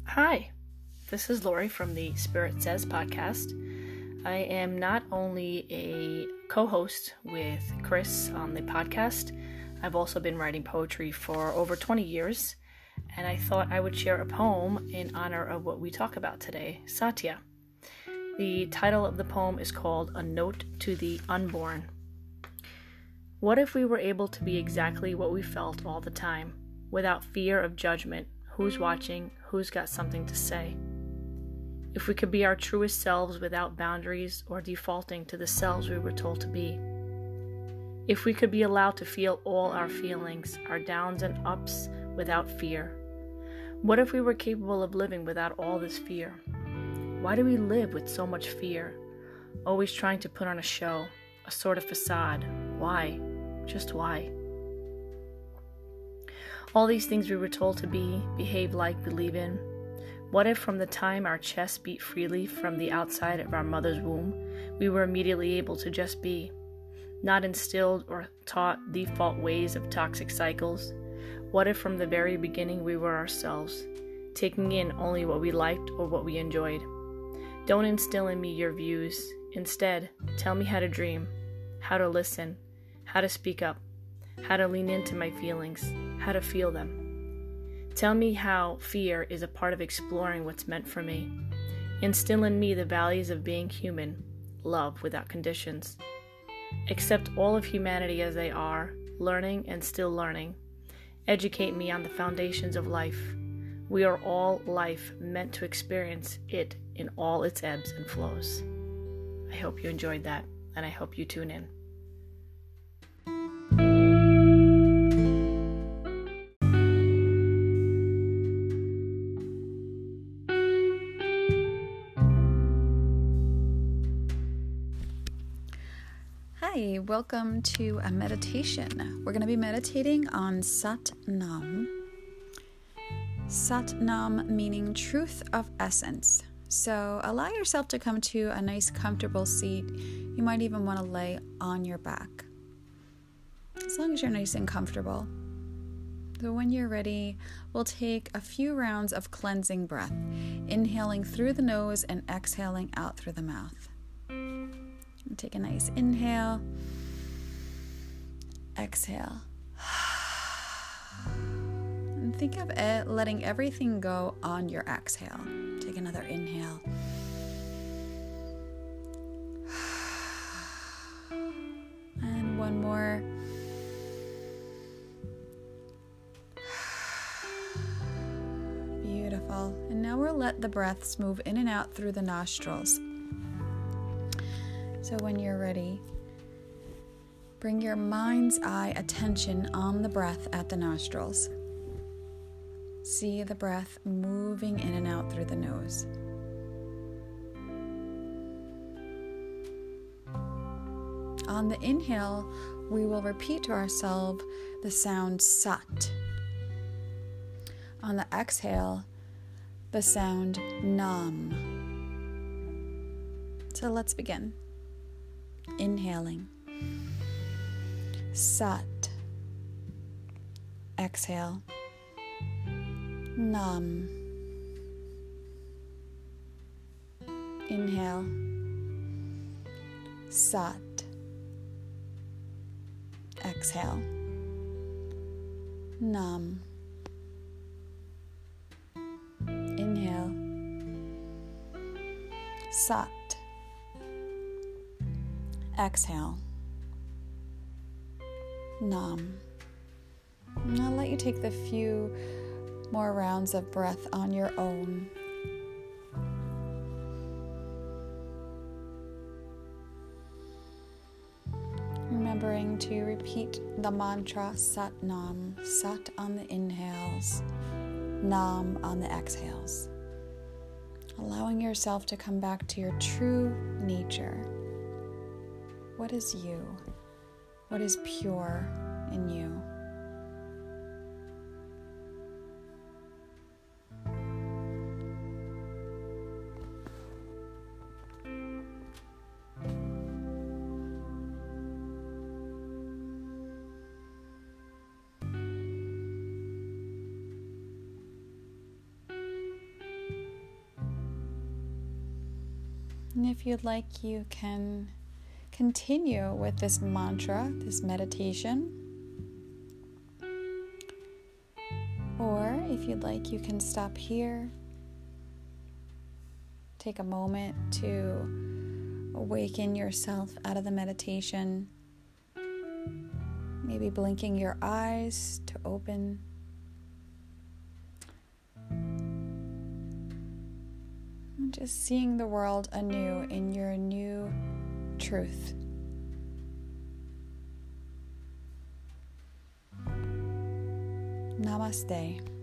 Hi, this is Lori from the Spirit Says podcast. I am not only a co-host with Chris on the podcast, I've also been writing poetry for over 20 years, and I thought I would share a poem in honor of what we talk about today, Satya. The title of the poem is called A Note to the Unborn. What if we were able to be exactly what we felt all the time, without fear of judgment? Who's watching? Who's got something to say? If we could be our truest selves without boundaries or defaulting to the selves we were told to be. If we could be allowed to feel all our feelings, our downs and ups, without fear. What if we were capable of living without all this fear? Why do we live with so much fear? Always trying to put on a show, a sort of facade. Why? Just why? All these things we were told to be, behave like, believe in. What if from the time our chest beat freely from the outside of our mother's womb, we were immediately able to just be, not instilled or taught default ways of toxic cycles? What if from the very beginning we were ourselves, taking in only what we liked or what we enjoyed? Don't instill in me your views. Instead, tell me how to dream, how to listen, how to speak up, how to lean into my feelings, how to feel them. Tell me how fear is a part of exploring what's meant for me. Instill in me the values of being human, love without conditions. Accept all of humanity as they are, learning and still learning. Educate me on the foundations of life. We are all life, meant to experience it in all its ebbs and flows. I hope you enjoyed that, and I hope you tune in. Hi, welcome to a meditation. We're going to be meditating on Sat Nam. Sat Nam meaning truth of essence. So allow yourself to come to a nice comfortable seat. You might even want to lay on your back, as long as you're nice and comfortable. So when you're ready, we'll take a few rounds of cleansing breath, inhaling through the nose and exhaling out through the mouth. Take a nice inhale, exhale, and think of it letting everything go on your exhale. Take another inhale, and one more. Beautiful. And now we'll let the breaths move in and out through the nostrils. So when you're ready, bring your mind's eye attention on the breath at the nostrils. See the breath moving in and out through the nose. On the inhale, we will repeat to ourselves the sound Sat. On the exhale, the sound Nam. So let's begin. Inhaling, Sat. Exhale, Nam. Inhale, Sat. Exhale, Nam. Inhale, Sat. Exhale, Nam. And I'll let you take the few more rounds of breath on your own. Remembering to repeat the mantra Sat Nam, Sat on the inhales, Nam on the exhales. Allowing yourself to come back to your true nature. What is you? What is pure in you? And if you'd like, you can continue with this mantra, this meditation. Or if you'd like, you can stop here. Take a moment to awaken yourself out of the meditation. Maybe blinking your eyes to open. And just seeing the world anew in your new truth. Namaste.